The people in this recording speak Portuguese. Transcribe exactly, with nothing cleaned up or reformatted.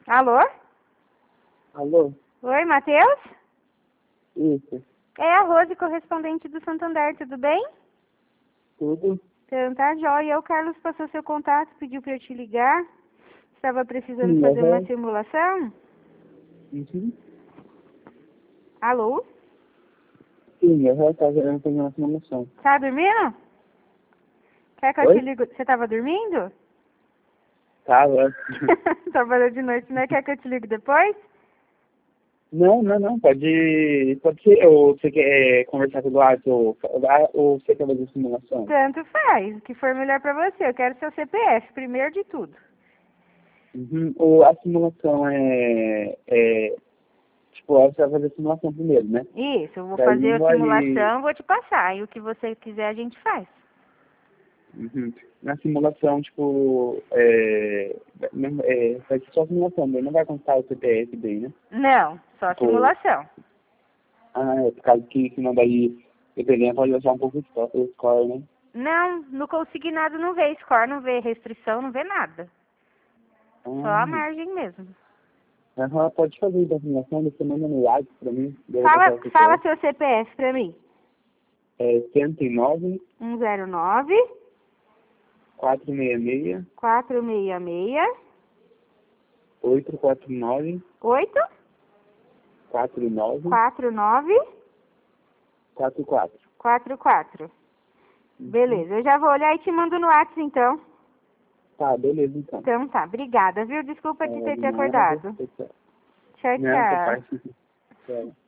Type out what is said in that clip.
Alô? Alô? Oi, Matheus? Isso. É a Rose, correspondente do Santander, tudo bem? Tudo? Então tá, joia. O Carlos passou seu contato, pediu pra eu te ligar. Estava precisando Sim, fazer uma aham. simulação? Uhum. Alô? Sim, aham, tá querendo fazer uma simulação. Tá dormindo? Quer que eu te Oi? ligo? Você tava dormindo? Tava. Trabalhou de noite, né? Quer que eu te ligue depois? Não, não, não, pode, pode ser, ou você quer conversar com o Eduardo, ou, ou você quer fazer simulação? Tanto faz, o que for melhor pra você. Eu quero seu C P F, primeiro de tudo. Uhum. Ou a simulação é, é, tipo, você vai fazer a simulação primeiro, né? Isso, eu vou Daí fazer não a vai, simulação, vou te passar. E o que você quiser a gente faz. uhum. Na simulação, tipo, é, não- é, vai ser só simulação, daí não vai contar o C P F daí, né? Não, só Tipo, simulação. ah, é por causa que senão daí, dependendo, pode achar um pouco o score, né? Não, no consignado não vê score, não vê restrição, não vê nada. Só a Ah, margem mesmo. aham, pode fazer a simulação, você manda no WhatsApp pra mim, daí eu vou Fala, passar o fala C P F. seu C P F pra mim. É cento e nove, um zero nove, quatrocentos e sessenta e seis, quatro seis seis, oitocentos e quarenta e nove, oito quarenta e nove, quatro nove quarenta e quatro. quatro quatro. Uhum. Beleza, eu já vou olhar e te mando no WhatsApp então. Tá, beleza então. Então tá, obrigada, viu? Desculpa de É, ter de te nada, acordado. tchau. Tchau, Não, tchau. capaz. Tchau.